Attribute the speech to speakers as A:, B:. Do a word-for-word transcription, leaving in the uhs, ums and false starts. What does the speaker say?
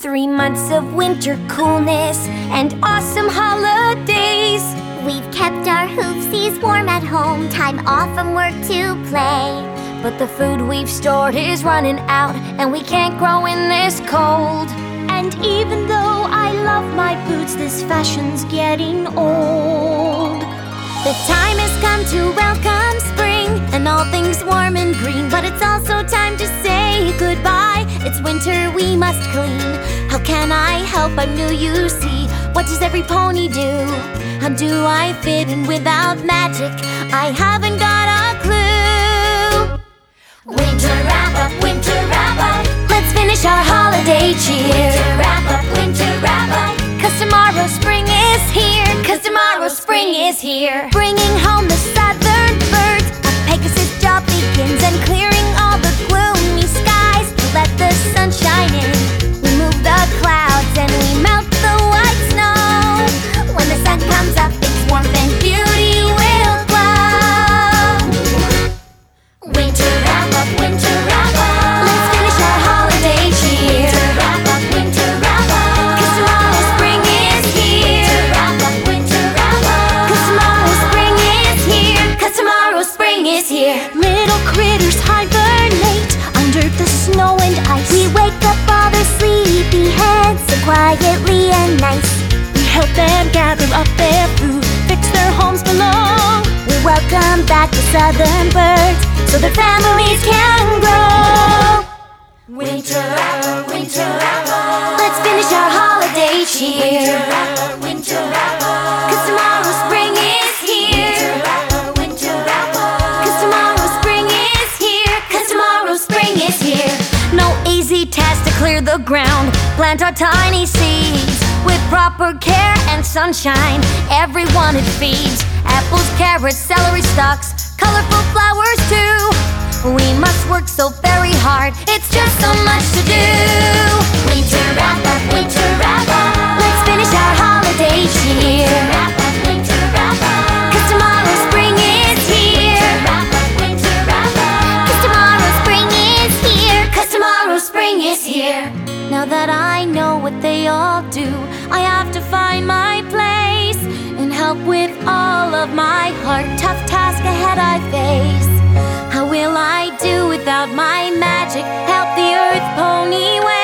A: Three months of winter coolness and awesome holidays.
B: We've kept our hoofsies warm at home, time off from work to play.
A: But the food we've stored is running out, and we can't grow in this cold.
C: And even though I love my boots, this fashion's getting old.
A: The time has come to welcome spring and all things warm and green. But it's also time to say goodbye. It's winter, we must clean. How can I help? I'm new, you see. What does every pony do? How do I fit in without magic? I haven't got a clue. Winter wrap up, winter wrap up. Let's finish our holiday cheer. Winter wrap up, winter wrap up. Cause tomorrow spring is here. Cause tomorrow spring is here. Bringing home the southern birds. A Pegasus job begins, and clearing all the gloomy skies to let the sun shine in. We move the clouds and we melt the white snow. When the sun comes up, its warmth and beauty will glow. Winter wrap up, winter wrap up. Let's finish our holiday cheer. Winter wrap up, winter wrap up. Cause tomorrow spring is here. Winter wrap up, winter wrap up. Cause tomorrow spring is here. Cause tomorrow spring is here.
C: Little critters hibernate under the snow and ice.
B: We wake up all their sleepy heads so quietly and nice.
C: We help them gather up their food, fix their homes below.
B: We welcome back the southern birds so their families can grow.
A: Winter wrap up, winter wrap up. Let's finish our holiday cheer. Winter wrap up, winter wrap up. Cause tomorrow spring is here. Winter wrap up, winter wrap up. Cause tomorrow spring is here. Cause tomorrow spring is here. No easy task to clear the ground, plant our tiny seeds. With proper care and sunshine, everyone it feeds. Apples, carrots, celery stalks, colorful flowers too. We must work so very hard, it's just so much to do. Winter wrap up, winter wrap up. Let's finish our holiday cheer. Winter wrap up, winter wrap up. Cause tomorrow spring is here. Winter wrap up, winter wrap up. Cause tomorrow spring is here. Cause tomorrow spring is here. Now that I know what they all do, I have to find my place and help with all of my heart. Tough task ahead I face. How will I do without my magic? Help the earth pony way.